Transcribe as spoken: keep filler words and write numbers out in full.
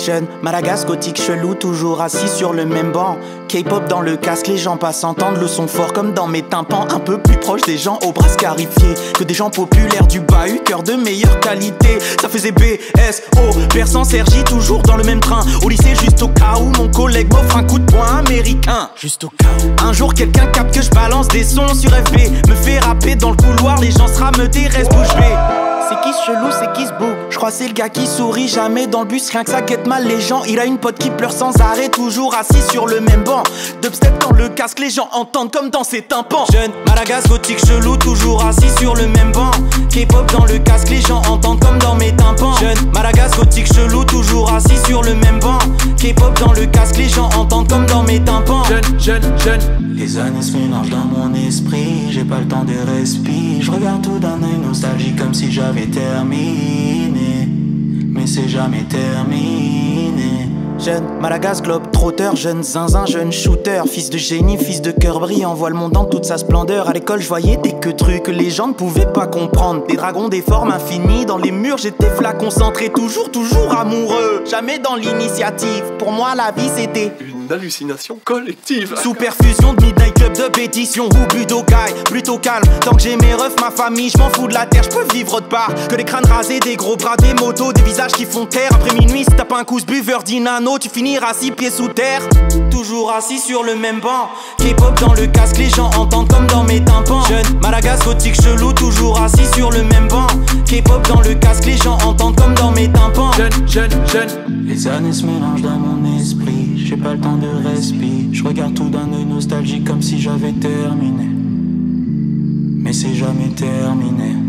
Jeune, Malagas, gothique, chelou, toujours assis sur le même banc. K-pop dans le casque, les gens passent entendre le son fort comme dans mes tympans. Un peu plus proche des gens aux bras scarifiés que des gens populaires du bahut, cœur de meilleure qualité. Ça faisait B, S, O, persan, Sergi, toujours dans le même train. Au lycée, juste au cas où mon collègue m'offre un coup de poing américain. Juste au cas où. Un jour, quelqu'un capte que je balance des sons sur F B, me fait rapper dans le couloir, les gens se rameutent, restent bouche bée. C'est qui ce chelou, c'est qui ce bouc? Je crois c'est le gars qui sourit jamais dans le bus, rien que ça guette mal les gens. Il a une pote qui pleure sans arrêt, toujours assis sur le même banc. Dubstep dans le casque, les gens entendent comme dans ses tympans. Jeune, Malagas, gothique, chelou, toujours assis sur le même banc. K-pop dans le casque, les gens entendent comme dans mes tympans. Jeune, Malagas, gothique, chelou, toujours assis sur le même banc. K-pop dans le casque, les gens entendent comme dans mes tympans. Jeune, jeune, jeune. Les années se mélangent dans mon esprit, j'ai pas le temps de respirer. Je regarde tout d'un œil nostalgique comme si j'avais terminé, mais c'est jamais terminé. Jeune, Malagas, globe, trotteur, jeune zinzin, jeune shooter. Fils de génie, fils de cœur brillant, voit le monde dans toute sa splendeur. À l'école, je voyais des que trucs que les gens ne pouvaient pas comprendre. Des dragons, des formes infinies, dans les murs, j'étais flat concentré. Toujours, toujours amoureux, jamais dans l'initiative. Pour moi, la vie, c'était une hallucination collective. Sous perfusion de Midnight Club de pétition ou Budokai, plutôt calme. Tant que j'ai mes refs, ma famille, je m'en fous de la terre, je peux vivre autre part que des crânes rasés, des gros bras, des motos, des visages qui font terre. Après minuit, si t'as pas un coup buveur d'inano, tu finiras six pieds sous terre. Toujours assis sur le même banc. K-pop dans le casque, les gens entendent comme dans mes tympans. Jeune, Malagas, gothique, chelou, toujours assis sur le même banc. K-pop dans le casque, les gens entendent comme dans mes tympans. Jeune, jeune, jeune. Les années se mélangent dans mon esprit, j'ai pas le temps de respirer. Je regarde tout d'un œil nostalgique comme si j'avais terminé, mais c'est jamais terminé.